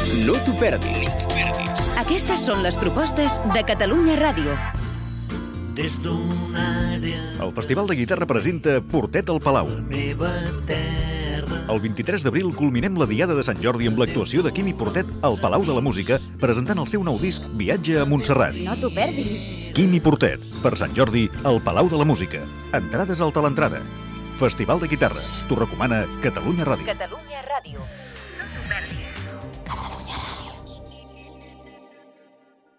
No t'ho perdis. Aquestes són les propostes de Catalunya Ràdio. Des d'una àrea El Festival de Guitarra presenta Portet al Palau. meva terra. El 23 d'abril culminem la Diada de Sant Jordi amb l'actuació de Quimi Portet al Palau de la Música, presentant el seu nou disc Viatge a Montserrat. No t'ho perdis. Quimi Portet, per Sant Jordi, al Palau de la Música. Entrades al Talentrada. Festival de Guitarra. T'ho recomana Catalunya Ràdio. Catalunya Ràdio. No t'ho perdis.